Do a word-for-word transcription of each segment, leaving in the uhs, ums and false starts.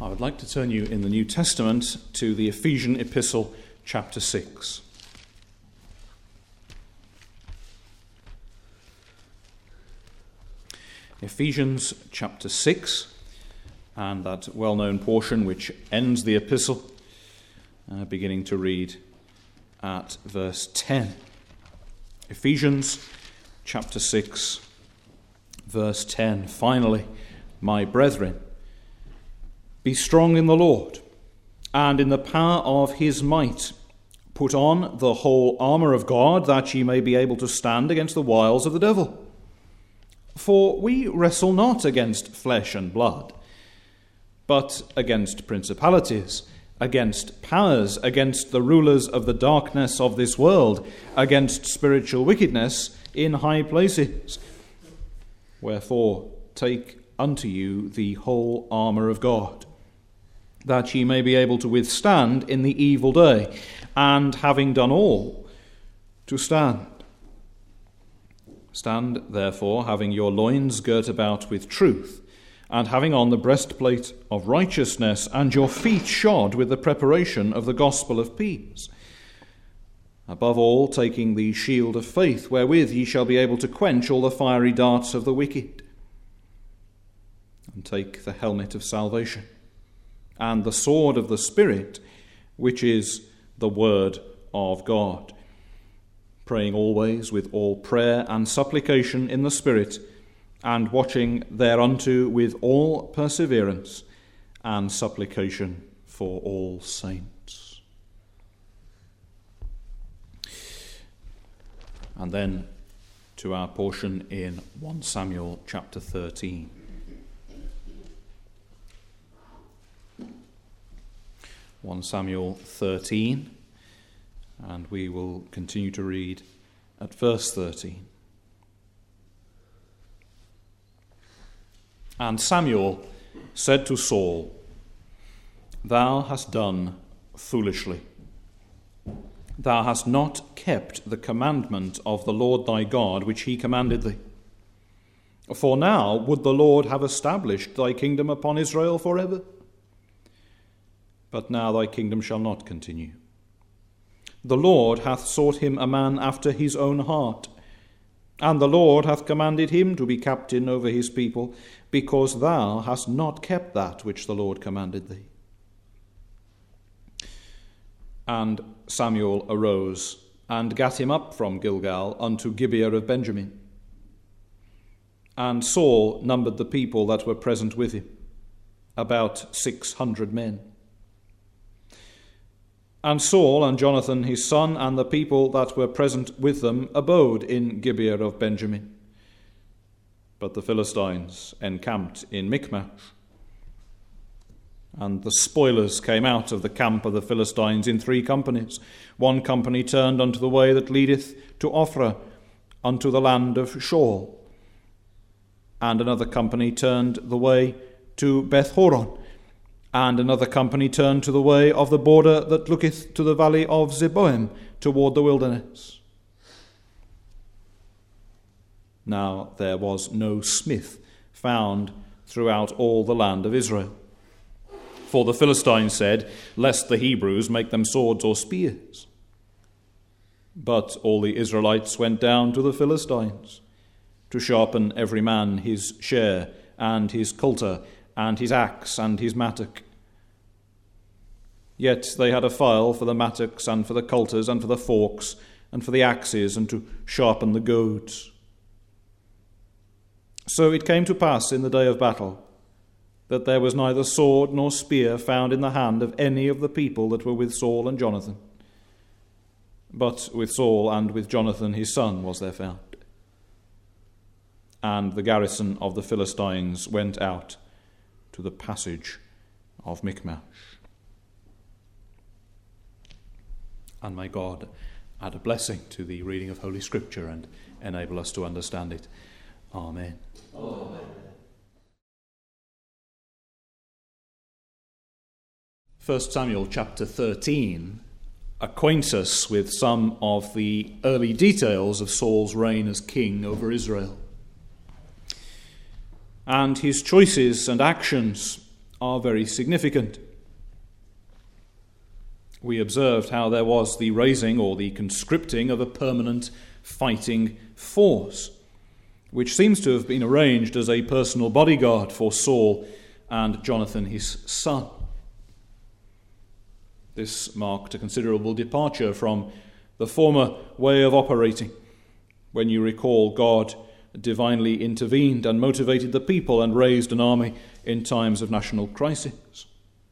I would like to turn you in the New Testament to the Ephesian Epistle, chapter six. Ephesians chapter six, and that well-known portion which ends the epistle, uh, beginning to read at verse ten. Ephesians chapter six, verse ten. Finally, my brethren, be strong in the Lord, and in the power of his might. Put on the whole armour of God, that ye may be able to stand against the wiles of the devil. For we wrestle not against flesh and blood, but against principalities, against powers, against the rulers of the darkness of this world, against spiritual wickedness in high places. Wherefore, take unto you the whole armour of God, that ye may be able to withstand in the evil day, and having done all, to stand. Stand, therefore, having your loins girt about with truth, and having on the breastplate of righteousness, and your feet shod with the preparation of the gospel of peace. Above all, taking the shield of faith, wherewith ye shall be able to quench all the fiery darts of the wicked. And take the helmet of salvation, and the sword of the Spirit, which is the word of God, praying always with all prayer and supplication in the Spirit, and watching thereunto with all perseverance and supplication for all saints. And then to our portion in First Samuel chapter thirteen. First Samuel thirteen, and we will continue to read at verse thirteen. And Samuel said to Saul, Thou hast done foolishly. Thou hast not kept the commandment of the Lord thy God, which he commanded thee. For now would the Lord have established thy kingdom upon Israel forever. But now thy kingdom shall not continue. The Lord hath sought him a man after his own heart, and the Lord hath commanded him to be captain over his people, because thou hast not kept that which the Lord commanded thee. And Samuel arose, and gat him up from Gilgal unto Gibeah of Benjamin. And Saul numbered the people that were present with him, about six hundred men. And Saul and Jonathan his son and the people that were present with them abode in Gibeah of Benjamin. But the Philistines encamped in Michmash. And the spoilers came out of the camp of the Philistines in three companies. One company turned unto the way that leadeth to Ophrah, unto the land of Shaul. And another company turned the way to Beth-horon. And another company turned to the way of the border that looketh to the valley of Zeboim, toward the wilderness. Now there was no smith found throughout all the land of Israel. For the Philistines said, Lest the Hebrews make them swords or spears. But all the Israelites went down to the Philistines, to sharpen every man his share, and his coulter, and his axe, and his mattock. Yet they had a file for the mattocks, and for the coulters, and for the forks, and for the axes, and to sharpen the goads. So it came to pass in the day of battle, that there was neither sword nor spear found in the hand of any of the people that were with Saul and Jonathan. But with Saul and with Jonathan his son was there found. And the garrison of the Philistines went out to the passage of Michmash. And may God add a blessing to the reading of Holy Scripture and enable us to understand it. Amen. Amen. First Samuel chapter thirteen acquaints us with some of the early details of Saul's reign as king over Israel. And his choices and actions are very significant. We observed how there was the raising or the conscripting of a permanent fighting force, which seems to have been arranged as a personal bodyguard for Saul and Jonathan, his son. This marked a considerable departure from the former way of operating. When you recall, God divinely intervened and motivated the people and raised an army in times of national crisis.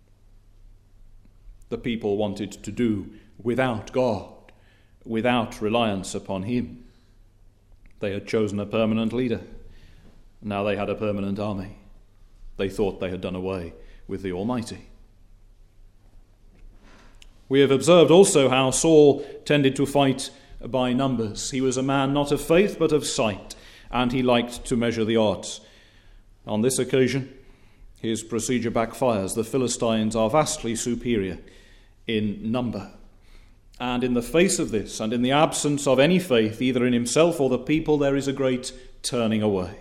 The people wanted to do without God, without reliance upon him. They had chosen a permanent leader. Now they had a permanent army. They thought they had done away with the Almighty. We have observed also how Saul tended to fight by numbers. He was a man not of faith but of sight, and he liked to measure the odds. On this occasion, his procedure backfires. The Philistines are vastly superior in number. And in the face of this, and in the absence of any faith, either in himself or the people, there is a great turning away.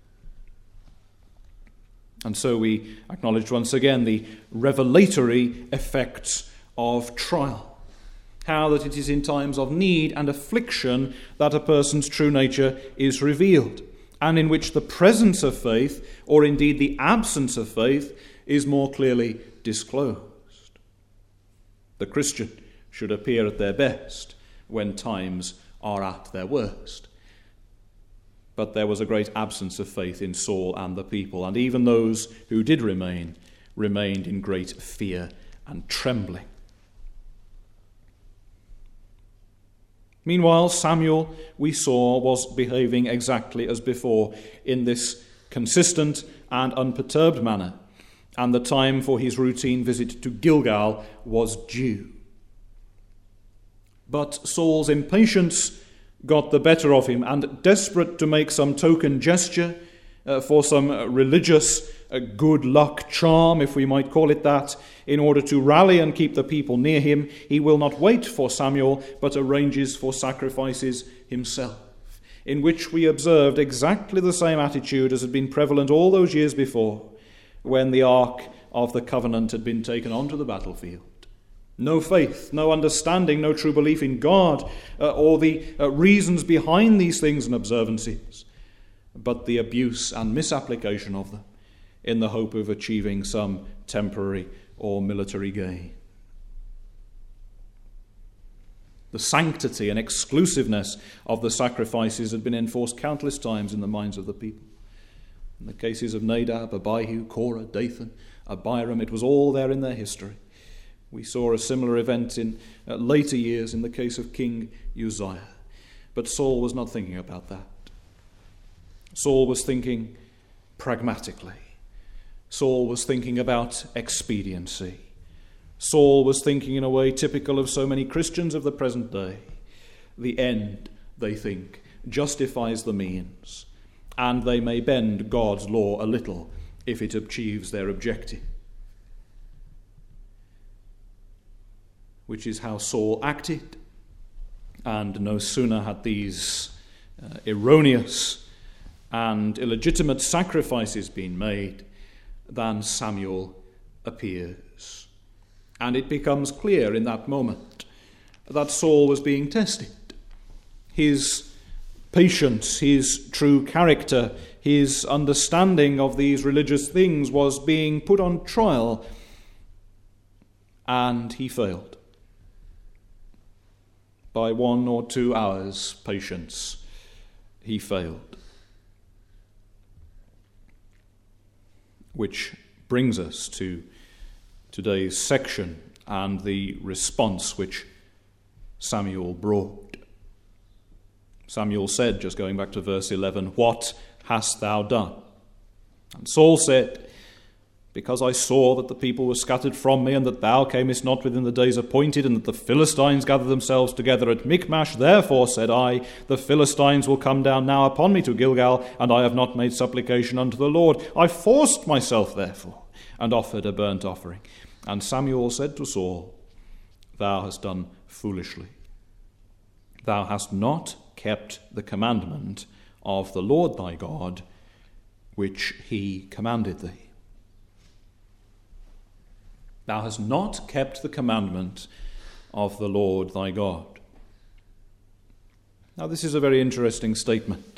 And so we acknowledge once again the revelatory effects of trial. How that it is in times of need and affliction that a person's true nature is revealed, and in which the presence of faith, or indeed the absence of faith, is more clearly disclosed. The Christian should appear at their best when times are at their worst. But there was a great absence of faith in Saul and the people, and even those who did remain, remained in great fear and trembling. Meanwhile, Samuel, we saw, was behaving exactly as before in this consistent and unperturbed manner, and the time for his routine visit to Gilgal was due. But Saul's impatience got the better of him, and desperate to make some token gesture uh, for some religious uh, good luck charm, if we might call it that, in order to rally and keep the people near him, he will not wait for Samuel, but arranges for sacrifices himself, in which we observed exactly the same attitude as had been prevalent all those years before, when the Ark of the Covenant had been taken onto the battlefield. No faith, no understanding, no true belief in God, uh, or the uh, reasons behind these things and observances, but the abuse and misapplication of them in the hope of achieving some temporary or military gain. The sanctity and exclusiveness of the sacrifices had been enforced countless times in the minds of the people. In the cases of Nadab, Abihu, Korah, Dathan, Abiram, it was all there in their history. We saw a similar event in uh, later years in the case of King Uzziah. But Saul was not thinking about that. Saul was thinking pragmatically. Saul was thinking about expediency. Saul was thinking in a way typical of so many Christians of the present day. The end, they think, justifies the means, and they may bend God's law a little if it achieves their objective. Which is how Saul acted. And no sooner had these uh, erroneous and illegitimate sacrifices been made than Samuel appears. And it becomes clear in that moment that Saul was being tested. His patience, his true character, his understanding of these religious things was being put on trial, and he failed. By one or two hours' patience, he failed. Which brings us to today's section and the response which Samuel brought. Samuel said, just going back to verse eleven, "What hast thou done?" And Saul said, "Because I saw that the people were scattered from me, and that thou camest not within the days appointed, and that the Philistines gathered themselves together at Michmash, therefore said I, the Philistines will come down now upon me to Gilgal, and I have not made supplication unto the Lord. I forced myself, therefore, and offered a burnt offering." And Samuel said to Saul, "Thou hast done foolishly. Thou hast not kept the commandment of the Lord thy God, which he commanded thee." Thou hast not kept the commandment of the Lord thy God. Now, this is a very interesting statement,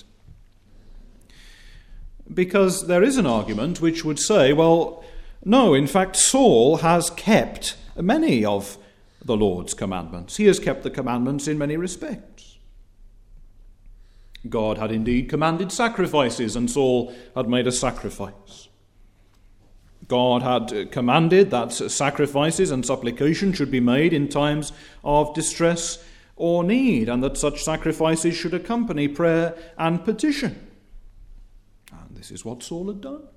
because there is an argument which would say, well, no, in fact, Saul has kept many of the Lord's commandments. He has kept the commandments in many respects. God had indeed commanded sacrifices, and Saul had made a sacrifice. God had commanded that sacrifices and supplication should be made in times of distress or need, and that such sacrifices should accompany prayer and petition. And this is what Saul had done.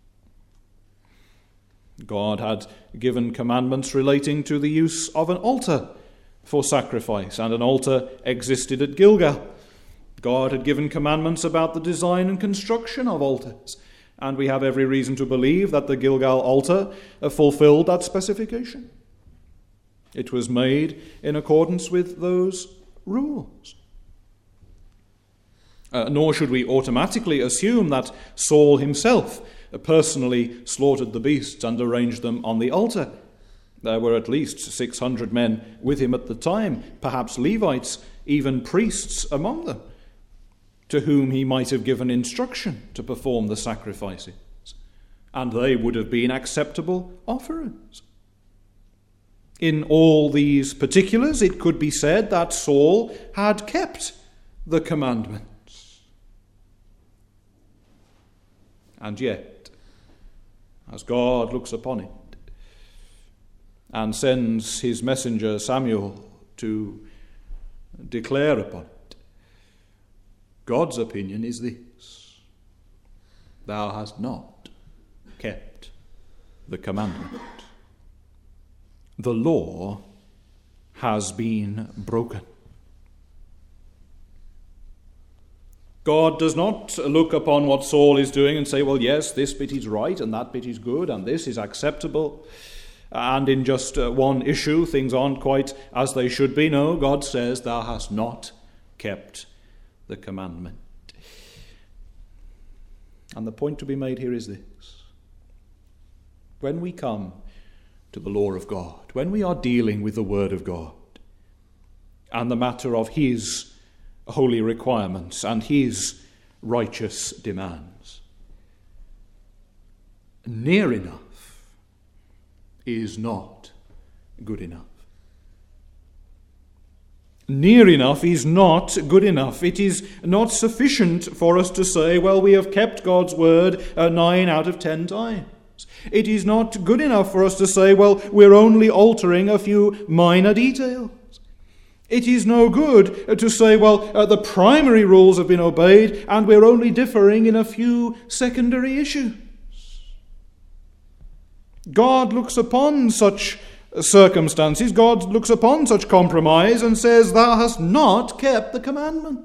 God had given commandments relating to the use of an altar for sacrifice, and an altar existed at Gilgal. God had given commandments about the design and construction of altars, and we have every reason to believe that the Gilgal altar fulfilled that specification. It was made in accordance with those rules. Uh, nor should we automatically assume that Saul himself personally slaughtered the beasts and arranged them on the altar. There were at least six hundred men with him at the time, perhaps Levites, even priests among them, to whom he might have given instruction to perform the sacrifices, and they would have been acceptable offerings. In all these particulars, it could be said that Saul had kept the commandments. And yet, as God looks upon it and sends his messenger Samuel to declare upon it, God's opinion is this: thou hast not kept the commandment. The law has been broken. God does not look upon what Saul is doing and say, well, yes, this bit is right and that bit is good and this is acceptable. And in just uh, one issue, things aren't quite as they should be. No, God says, thou hast not kept the commandment. And the point to be made here is this: when we come to the law of God, when we are dealing with the Word of God and the matter of his holy requirements and his righteous demands, near enough is not good enough. Near enough is not good enough. It is not sufficient for us to say, well, we have kept God's word uh, nine out of ten times. It is not good enough for us to say, well, we're only altering a few minor details. It is no good to say, well, uh, the primary rules have been obeyed and we're only differing in a few secondary issues. God looks upon such circumstances, God looks upon such compromise and says, thou hast not kept the commandment.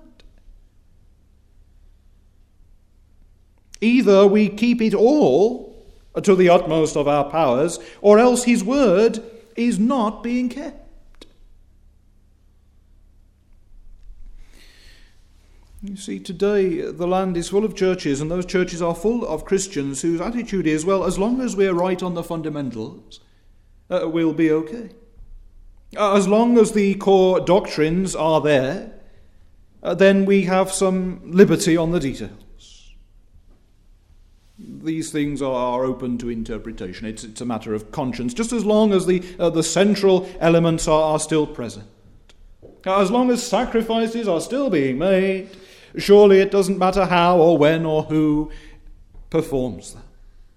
Either we keep it all to the utmost of our powers, or else his word is not being kept. You see, today the land is full of churches, and those churches are full of Christians whose attitude is, well, as long as we're right on the fundamentals, uh, we'll be okay. Uh, as long as the core doctrines are there, uh, then we have some liberty on the details. These things are open to interpretation. It's, it's a matter of conscience, just as long as the, uh, the central elements are, are still present. As long as sacrifices are still being made, surely it doesn't matter how or when or who performs them.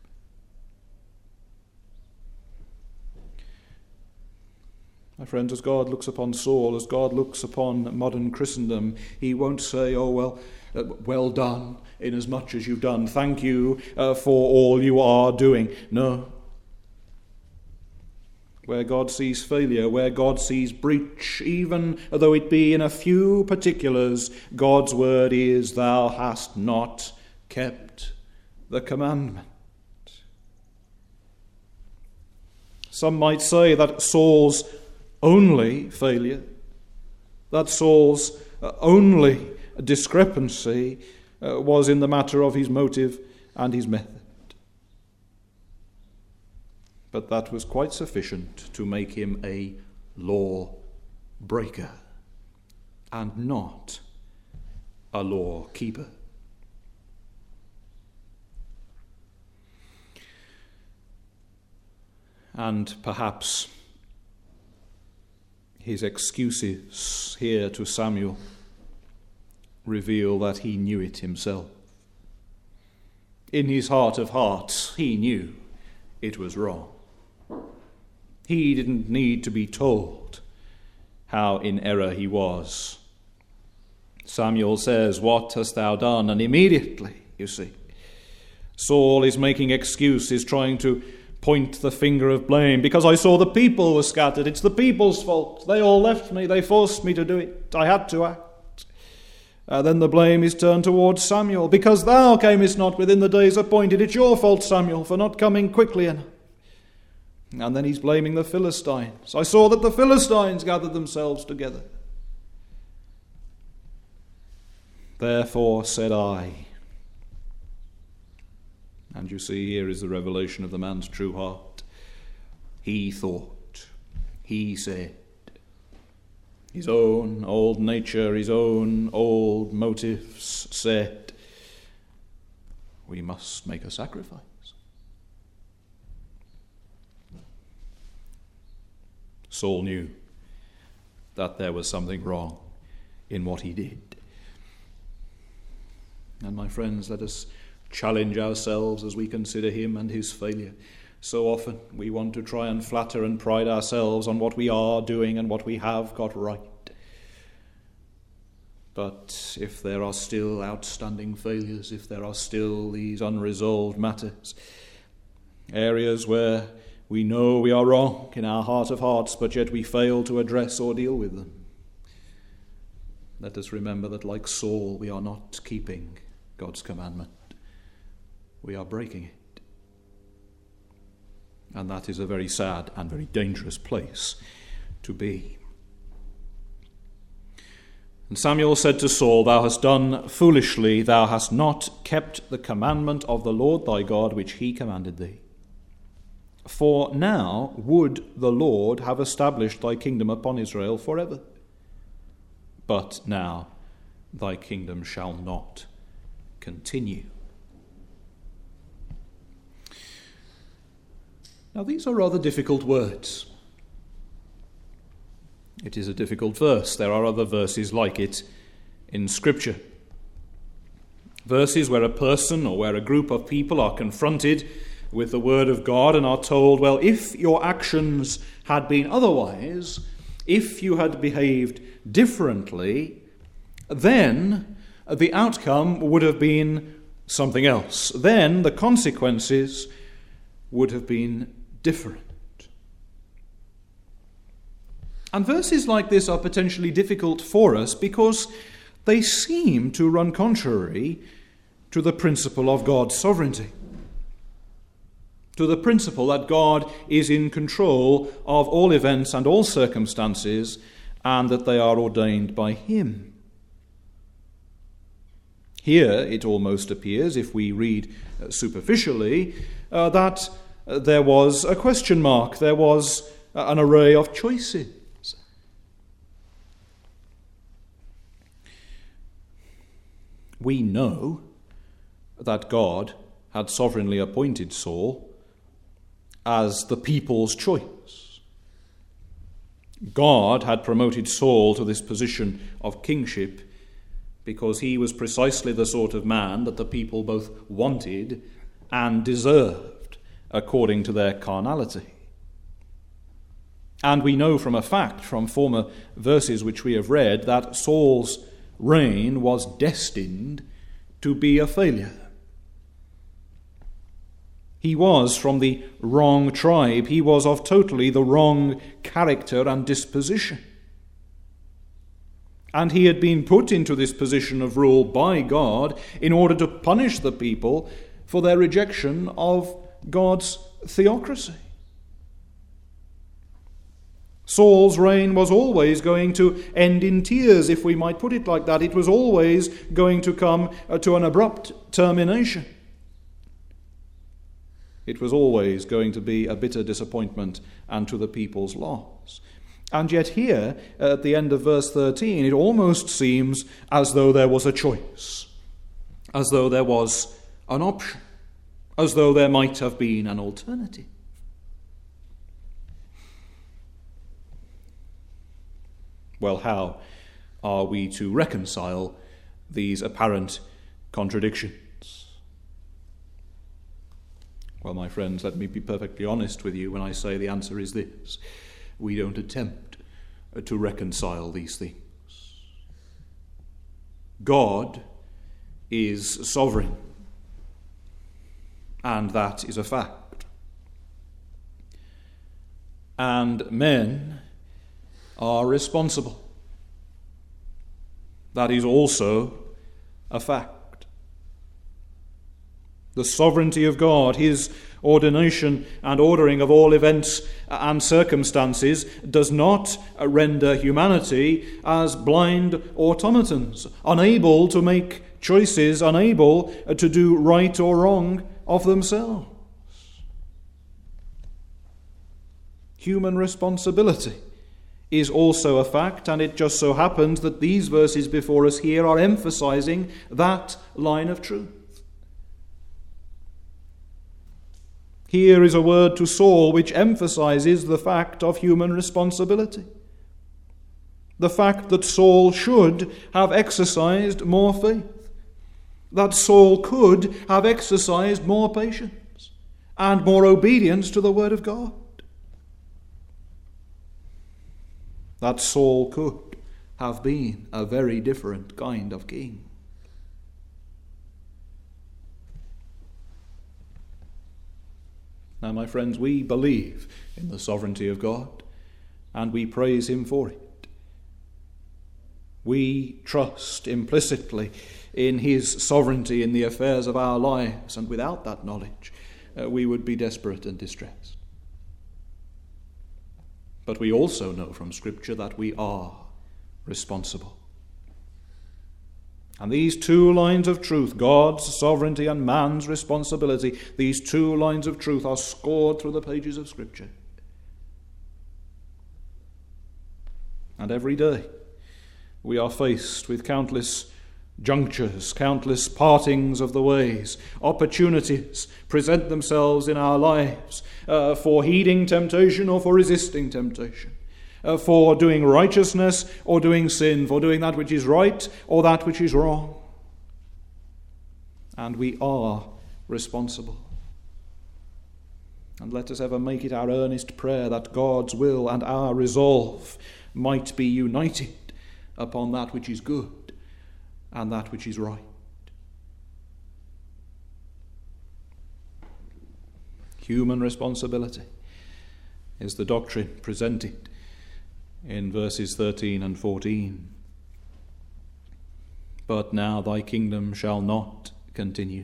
My friends, as God looks upon Saul, as God looks upon modern Christendom, he won't say, oh, well, uh, well done, inasmuch as you've done. Thank you uh, for all you are doing. No. Where God sees failure, where God sees breach, even though it be in a few particulars, God's word is, thou hast not kept the commandment. Some might say that Saul's only failure, that Saul's only discrepancy uh, was in the matter of his motive and his method. but that was quite sufficient to make him a law breaker and not a law keeper. And perhaps his excuses here to Samuel reveal that he knew it himself. In his heart of hearts, he knew it was wrong. He didn't need to be told how in error he was. Samuel says, "What hast thou done?" And immediately, you see, Saul is making excuses, trying to point the finger of blame. Because I saw the people were scattered. It's the people's fault. They all left me. They forced me to do it. I had to act. Uh, then the blame is turned towards Samuel. Because thou camest not within the days appointed. It's your fault, Samuel, for not coming quickly enough. And then he's blaming the Philistines. I saw that the Philistines gathered themselves together. Therefore said I. And you see, here is the revelation of the man's true heart. He thought, he said, his own old nature, his own old motives said, we must make a sacrifice. Saul knew that there was something wrong in what he did. And my friends, let us challenge ourselves as we consider him and his failure. So often we want to try and flatter and pride ourselves on what we are doing and what we have got right. But if there are still outstanding failures, if there are still these unresolved matters, areas where we know we are wrong in our heart of hearts, but yet we fail to address or deal with them, let us remember that like Saul, we are not keeping God's commandment. We are breaking it. And that is a very sad and very dangerous place to be. And Samuel said to Saul, Thou hast done foolishly, thou hast not kept the commandment of the Lord thy God, which he commanded thee. For now would the Lord have established thy kingdom upon Israel forever. But now thy kingdom shall not continue. Now, these are rather difficult words. It is a difficult verse. There are other verses like it in Scripture. Verses where a person or where a group of people are confronted with the Word of God and are told, well, if your actions had been otherwise, if you had behaved differently, then the outcome would have been something else. Then the consequences would have been different. And verses like this are potentially difficult for us because they seem to run contrary to the principle of God's sovereignty, to the principle that God is in control of all events and all circumstances, and that they are ordained by him. Here it almost appears, if we read superficially, uh, that uh, there was a question mark, there was uh, an array of choices. We know that God had sovereignly appointed Saul as the people's choice. God had promoted Saul to this position of kingship because he was precisely the sort of man that the people both wanted and deserved according to their carnality. And we know from a fact, from former verses which we have read, that Saul's reign was destined to be a failure. He was from the wrong tribe. He was of totally the wrong character and disposition. And he had been put into this position of rule by God in order to punish the people for their rejection of God's theocracy. Saul's reign was always going to end in tears, if we might put it like that. It was always going to come to an abrupt termination. It was always going to be a bitter disappointment and to the people's loss. And yet here, at the end of verse thirteen, it almost seems as though there was a choice, as though there was an option, as though there might have been an alternative. Well, how are we to reconcile these apparent contradictions? Well, my friends, let me be perfectly honest with you when I say the answer is this. We don't attempt to reconcile these things. God is sovereign, and that is a fact. And men are responsible. That is also a fact. The sovereignty of God, his ordination and ordering of all events and circumstances, does not render humanity as blind automatons, unable to make choices, unable to do right or wrong of themselves. Human responsibility is also a fact, and it just so happens that these verses before us here are emphasizing that line of truth. Here is a word to Saul which emphasizes the fact of human responsibility. The fact that Saul should have exercised more faith, that Saul could have exercised more patience and more obedience to the word of God. That Saul could have been a very different kind of king. Now, my friends, we believe in the sovereignty of God, and we praise him for it. We trust implicitly in his sovereignty in the affairs of our lives, and without that knowledge, uh, we would be desperate and distressed. But we also know from Scripture that we are responsible. And these two lines of truth, God's sovereignty and man's responsibility, these two lines of truth are scored through the pages of Scripture. And every day we are faced with countless junctures, countless partings of the ways. Opportunities present themselves in our lives uh, for heeding temptation or for resisting temptation, uh, for doing righteousness or doing sin, for doing that which is right or that which is wrong. And we are responsible. And let us ever make it our earnest prayer that God's will and our resolve might be united upon that which is good and that which is right. Human responsibility is the doctrine presented in verses thirteen and fourteen. But now thy kingdom shall not continue.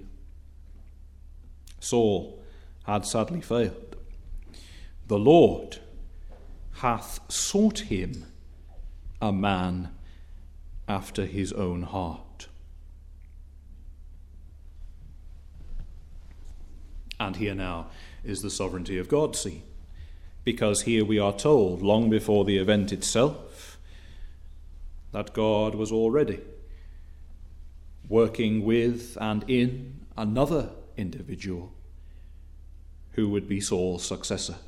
Saul had sadly failed. The Lord hath sought him a man after his own heart. And here now is the sovereignty of God seen, because here we are told, long before the event itself, that God was already working with and in another individual who would be Saul's successor.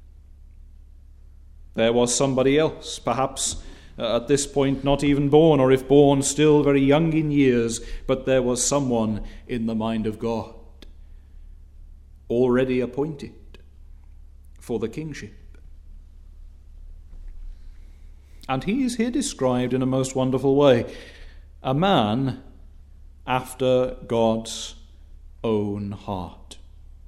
There was somebody else, perhaps Uh, at this point not even born, or if born, still very young in years, but there was someone in the mind of God already appointed for the kingship. And he is here described in a most wonderful way. A man after God's own heart.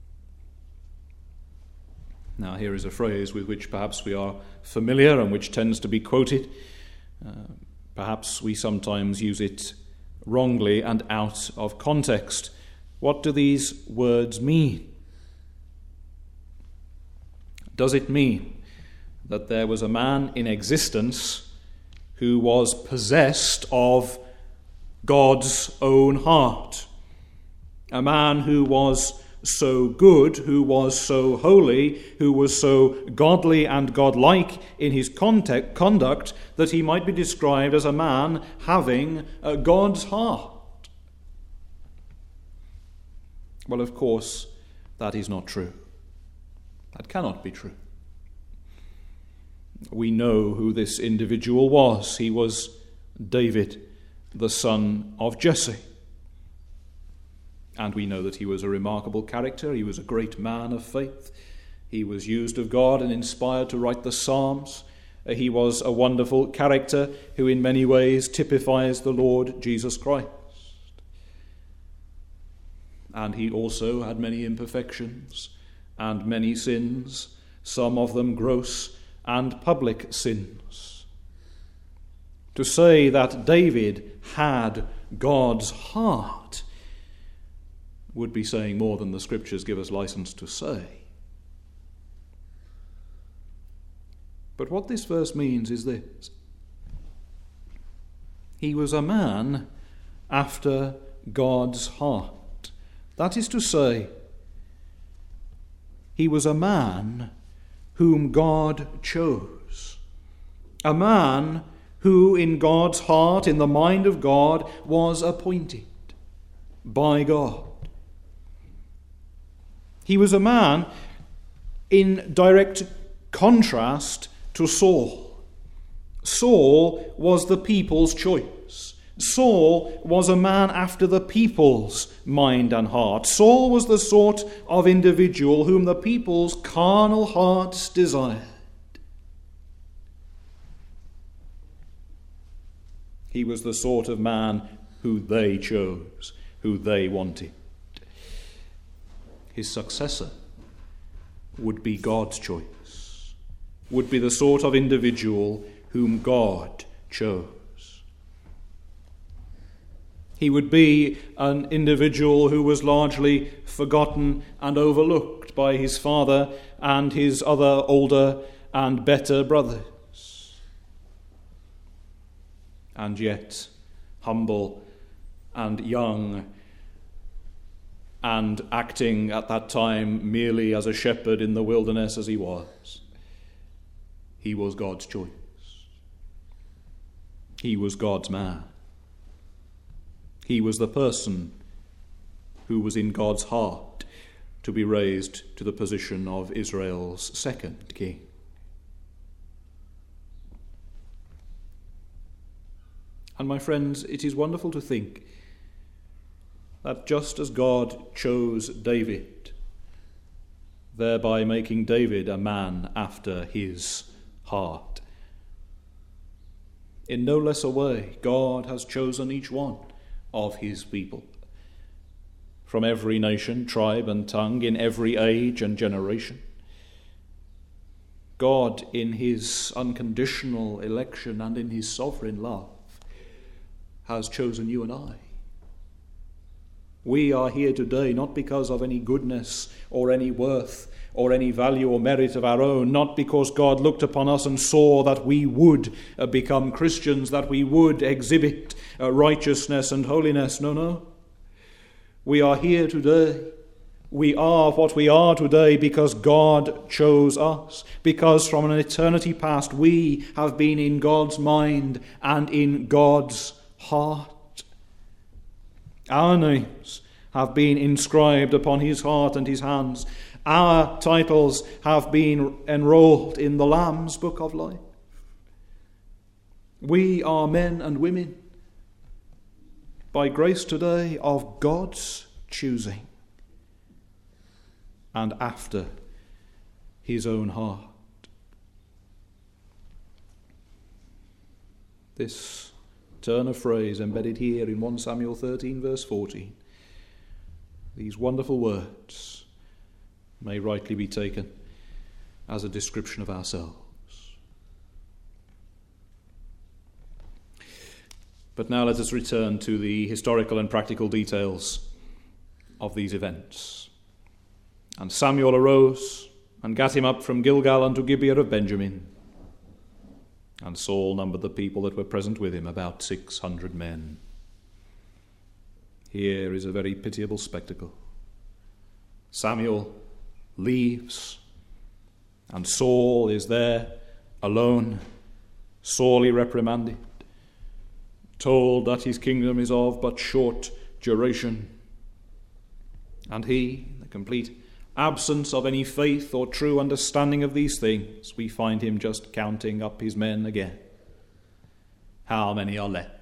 Now, here is a phrase with which perhaps we are familiar and which tends to be quoted. Uh, perhaps we sometimes use it wrongly and out of context. What do these words mean? Does it mean that there was a man in existence who was possessed of God's own heart? A man who was so good, who was so holy, who was so godly and godlike in his contact, conduct, that he might be described as a man having uh, God's heart. Well, of course, that is not true. That cannot be true. We know who this individual was. He was David, the son of Jesse. And we know that he was a remarkable character. He was a great man of faith. He was used of God and inspired to write the Psalms. He was a wonderful character who in many ways typifies the Lord Jesus Christ. And he also had many imperfections and many sins, some of them gross and public sins. To say that David had God's heart would be saying more than the Scriptures give us license to say. But what this verse means is this: he was a man after God's heart. That is to say, he was a man whom God chose. A man who in God's heart, in the mind of God, was appointed by God. He was a man in direct contrast to Saul. Saul was the people's choice. Saul was a man after the people's mind and heart. Saul was the sort of individual whom the people's carnal hearts desired. He was the sort of man who they chose, who they wanted. His successor would be God's choice, would be the sort of individual whom God chose. He would be an individual who was largely forgotten and overlooked by his father and his other older and better brothers. And yet, humble and young and acting at that time merely as a shepherd in the wilderness as he was, he was God's choice. He was God's man. He was the person who was in God's heart to be raised to the position of Israel's second king. And my friends, it is wonderful to think that just as God chose David, thereby making David a man after his heart, in no less a way, God has chosen each one of his people, from every nation, tribe, and tongue, in every age and generation. God, in his unconditional election and in his sovereign love, has chosen you and I. We are here today not because of any goodness or any worth or any value or merit of our own, not because God looked upon us and saw that we would uh, become Christians, that we would exhibit uh, righteousness and holiness. No, no. We are here today. We are what we are today because God chose us, because from an eternity past we have been in God's mind and in God's heart. Our names have been inscribed upon his heart and his hands. Our titles have been enrolled in the Lamb's book of life. We are men and women, by grace today, of God's choosing and after his own heart. This turn of phrase embedded here in First Samuel thirteen, verse fourteen, these wonderful words may rightly be taken as a description of ourselves. But now let us return to the historical and practical details of these events. And Samuel arose and gat him up from Gilgal unto Gibeah of Benjamin. And Saul numbered the people that were present with him, about six hundred men. Here is a very pitiable spectacle. Samuel leaves, and Saul is there alone, sorely reprimanded, told that his kingdom is of but short duration. And he, in the complete absence of any faith or true understanding of these things, we find him just counting up his men again. How many are left?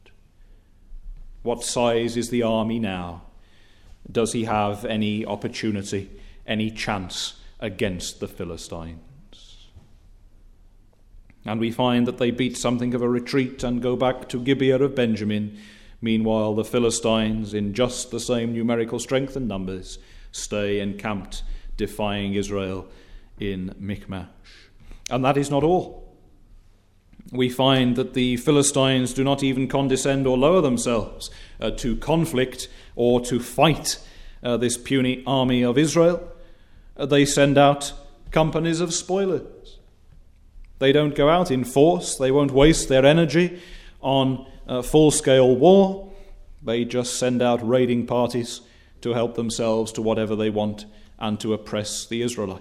What size is the army now? Does he have any opportunity, any chance against the Philistines? And we find that they beat something of a retreat and go back to Gibeah of Benjamin. Meanwhile, the Philistines, in just the same numerical strength and numbers, stay encamped, defying Israel in Michmash. And that is not all. We find that the Philistines do not even condescend or lower themselves uh, to conflict or to fight uh, this puny army of Israel. Uh, they send out companies of spoilers. They don't go out in force. They won't waste their energy on uh, full-scale war. They just send out raiding parties to help themselves to whatever they want and to oppress the Israelites.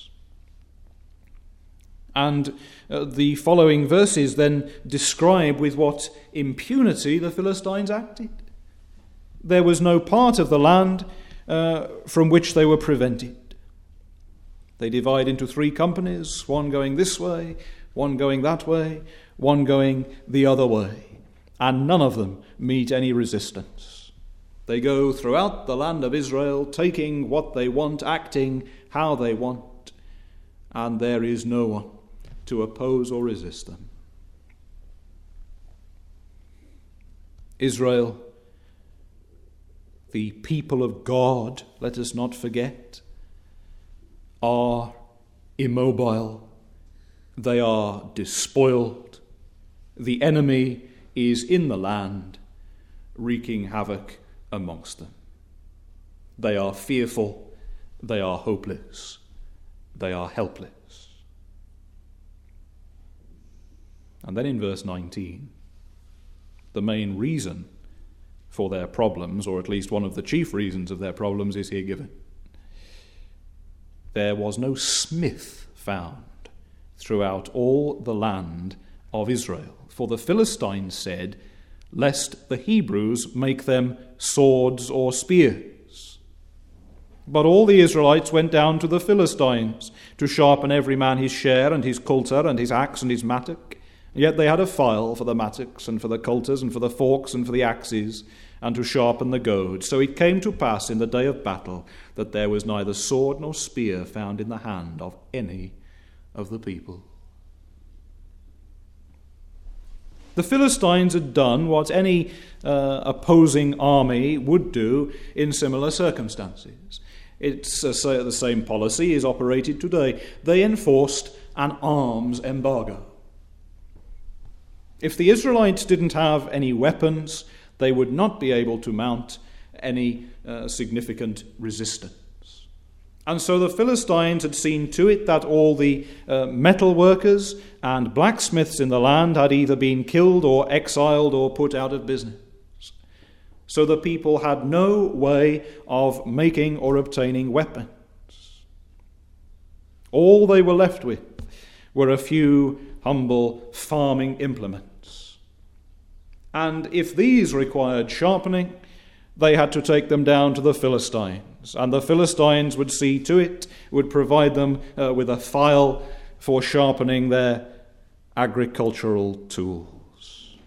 And uh, the following verses then describe with what impunity the Philistines acted. There was no part of the land uh, from which they were prevented. They divide into three companies, one going this way, one going that way, one going the other way, and none of them meet any resistance. They go throughout the land of Israel, taking what they want, acting how they want, and there is no one to oppose or resist them. Israel, the people of God, let us not forget, are immobile. They are despoiled. The enemy is in the land, wreaking havoc amongst them. They are fearful. They are hopeless. They are helpless. And then in verse nineteen, the main reason for their problems, or at least one of the chief reasons of their problems, is here given. There was no smith found throughout all the land of Israel. For the Philistines said, lest the Hebrews make them swords or spears. But all the Israelites went down to the Philistines to sharpen every man his share and his coulter and his axe and his mattock. Yet they had a file for the mattocks and for the coulters and for the forks and for the axes and to sharpen the goads. So it came to pass in the day of battle that there was neither sword nor spear found in the hand of any of the people. The Philistines had done what any uh, opposing army would do in similar circumstances. It's uh, the same policy is operated today. They enforced an arms embargo. If the Israelites didn't have any weapons, they would not be able to mount any uh, significant resistance. And so the Philistines had seen to it that all the uh, metal workers and blacksmiths in the land had either been killed or exiled or put out of business. So the people had no way of making or obtaining weapons. All they were left with were a few humble farming implements. And if these required sharpening, they had to take them down to the Philistines, and the Philistines would see to it, would provide them uh, with a file for sharpening their agricultural tools.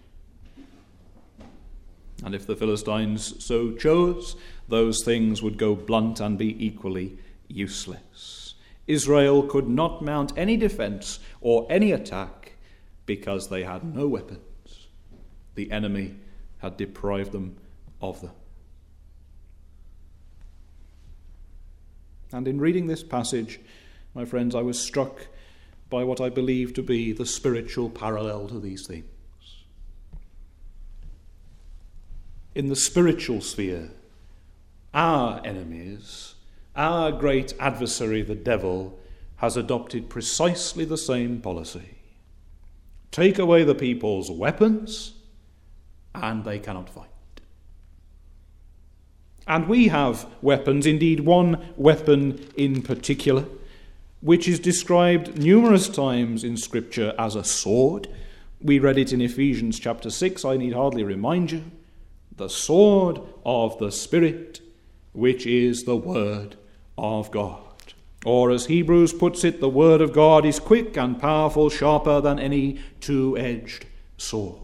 And if the Philistines so chose, those things would go blunt and be equally useless. Israel could not mount any defense or any attack because they had no weapons. The enemy had deprived them of them. And in reading this passage, my friends, I was struck by what I believe to be the spiritual parallel to these things. In the spiritual sphere, our enemies, our great adversary, the devil, has adopted precisely the same policy. Take away the people's weapons, and they cannot fight. And we have weapons, indeed one weapon in particular, which is described numerous times in Scripture as a sword. We read it in Ephesians chapter six, I need hardly remind you. The sword of the Spirit, which is the Word of God. Or as Hebrews puts it, the Word of God is quick and powerful, sharper than any two-edged sword.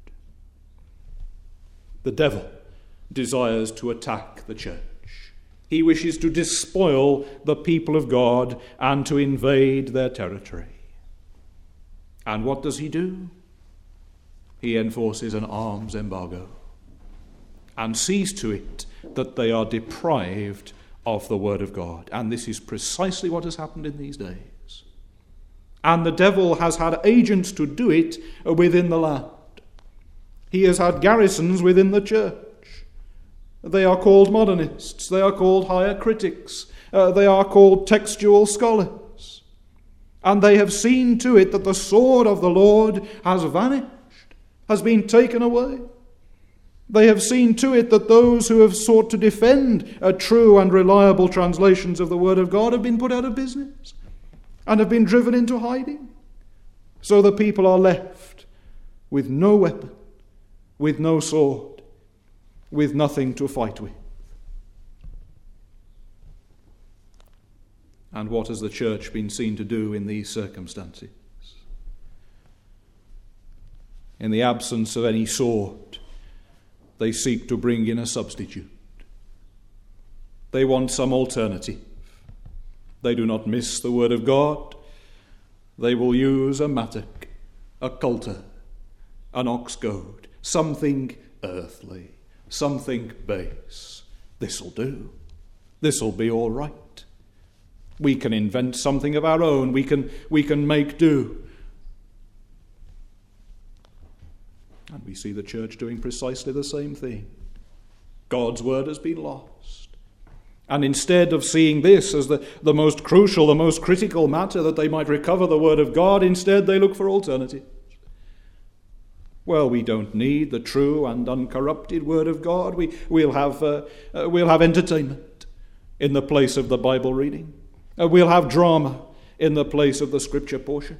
The devil desires to attack the church. He wishes to despoil the people of God and to invade their territory. And what does he do? He enforces an arms embargo and sees to it that they are deprived of the Word of God. And this is precisely what has happened in these days. And the devil has had agents to do it within the land. He has had garrisons within the church. They are called modernists. They are called higher critics. Uh, they are called textual scholars. And they have seen to it that the sword of the Lord has vanished, has been taken away. They have seen to it that those who have sought to defend a true and reliable translations of the Word of God have been put out of business and have been driven into hiding. So the people are left with no weapon, with no sword, with nothing to fight with. And what has the church been seen to do in these circumstances? In the absence of any sword, they seek to bring in a substitute. They want some alternative. They do not miss the Word of God. They will use a mattock, a coulter, an ox goad, something earthly, something base. This'll do. This'll be all right. We can invent something of our own. We can, we can make do. And we see the church doing precisely the same thing. God's word has been lost. And instead of seeing this as the, the most crucial, the most critical matter, that they might recover the word of God, instead they look for alternatives. Well, we don't need the true and uncorrupted word of God. We, we'll have, uh, uh, we'll have entertainment in the place of the Bible reading. Uh, we'll have drama in the place of the scripture portion.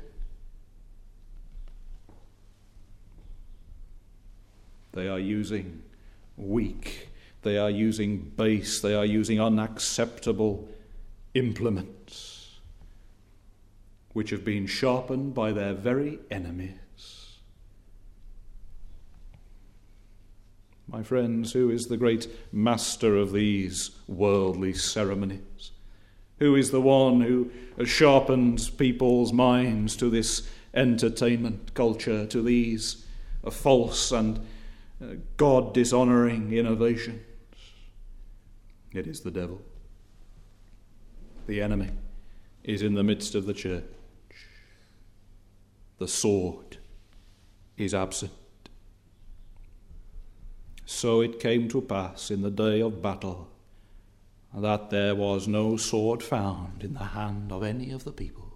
They are using weak, they are using base, they are using unacceptable implements which have been sharpened by their very enemies. My friends, who is the great master of these worldly ceremonies? Who is the one who sharpens people's minds to this entertainment culture, to these false and God-dishonoring innovations? It is the devil. The enemy is in the midst of the church. The sword is absent. So it came to pass in the day of battle that there was no sword found in the hand of any of the people.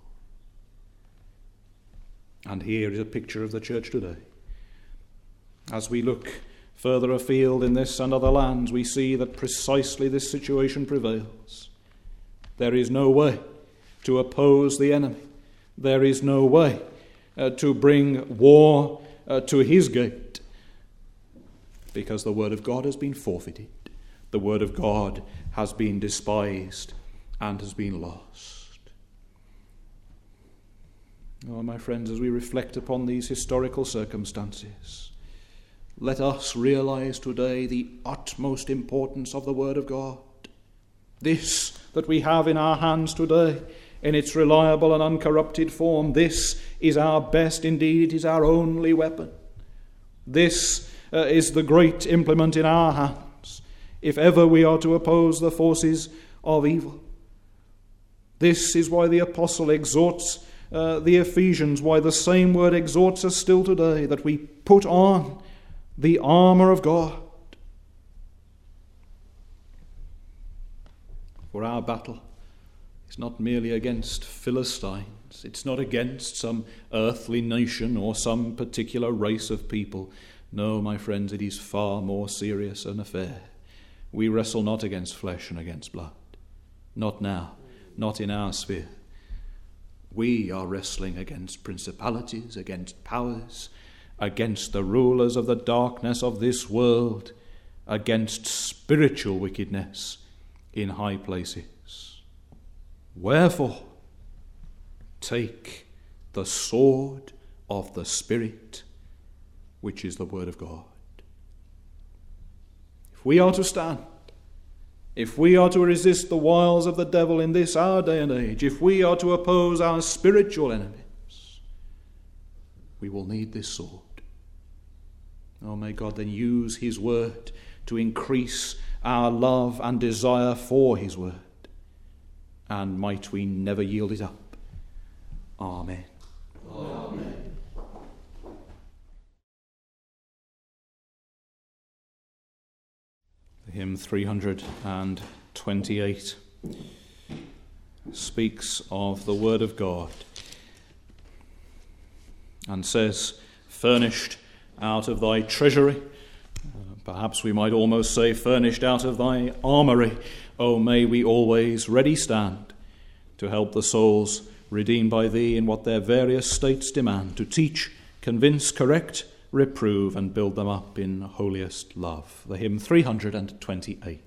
And here is a picture of the church today. As we look further afield in this and other lands, we see that precisely this situation prevails. There is no way to oppose the enemy. There is no way uh, to bring war uh, to his gate, because the word of God has been forfeited. The word of God has been despised and has been lost. Oh, my friends, as we reflect upon these historical circumstances, let us realize today the utmost importance of the Word of God. This that we have in our hands today, in its reliable and uncorrupted form, this is our best, indeed, it is our only weapon. This uh, is the great implement in our hands, if ever we are to oppose the forces of evil. This is why the apostle exhorts uh, the Ephesians, why the same word exhorts us still today, that we put on the armour of God. For our battle is not merely against Philistines. It's not against some earthly nation or some particular race of people. No, my friends, it is far more serious an affair. We wrestle not against flesh and against blood. Not now, not in our sphere. We are wrestling against principalities, against powers, against the rulers of the darkness of this world, against spiritual wickedness in high places. Wherefore, take the sword of the Spirit, which is the word of God. If we are to stand, if we are to resist the wiles of the devil in this our day and age, if we are to oppose our spiritual enemies, we will need this sword. Oh, may God then use his word to increase our love and desire for his word, and might we never yield it up. Amen. Amen. Hymn three hundred twenty-eight speaks of the word of God and says, furnished out of thy treasury, uh, perhaps we might almost say furnished out of thy armoury, oh, may we always ready stand to help the souls redeemed by thee in what their various states demand, to teach, convince, correct, reprove, and build them up in holiest love. The hymn three hundred twenty-eight.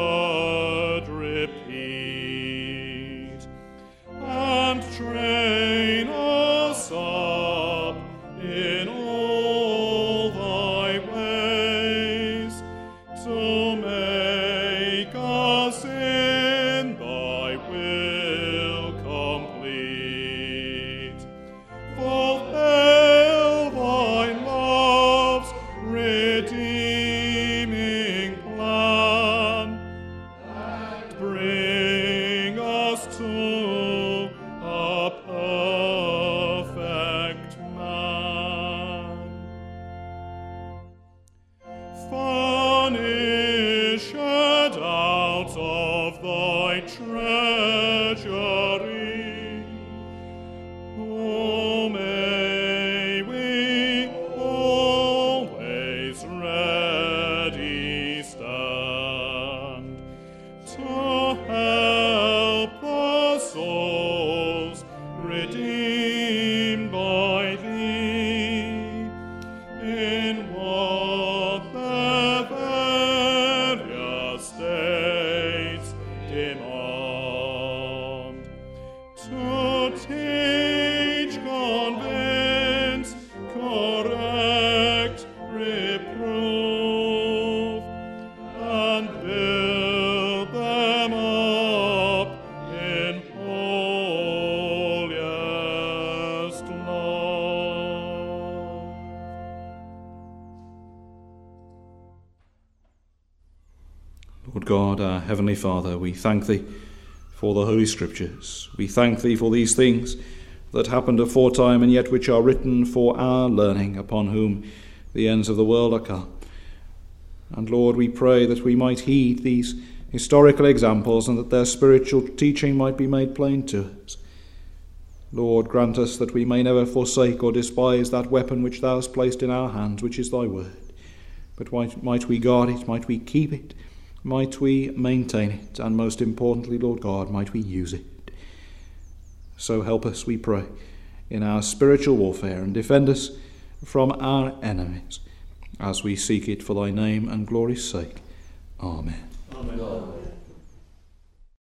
Train banished out of thy treasury. Oh, may we always ready stand to help the souls redeemed by thee, in what their various states demand, to teach, convince, correct, reprove, and build them up in holiest love. Lord God, our Heavenly Father, we thank Thee for the Holy Scriptures. We thank Thee for these things that happened aforetime and yet which are written for our learning, upon whom the ends of the world are come. And Lord, we pray that we might heed these historical examples and that their spiritual teaching might be made plain to us. Lord, grant us that we may never forsake or despise that weapon which Thou hast placed in our hands, which is Thy word. But might, might we guard it, might we keep it, might we maintain it, and most importantly, Lord God, might we use it. So help us, we pray, in our spiritual warfare, and defend us from our enemies, as we seek it for Thy name and glory's sake. Amen.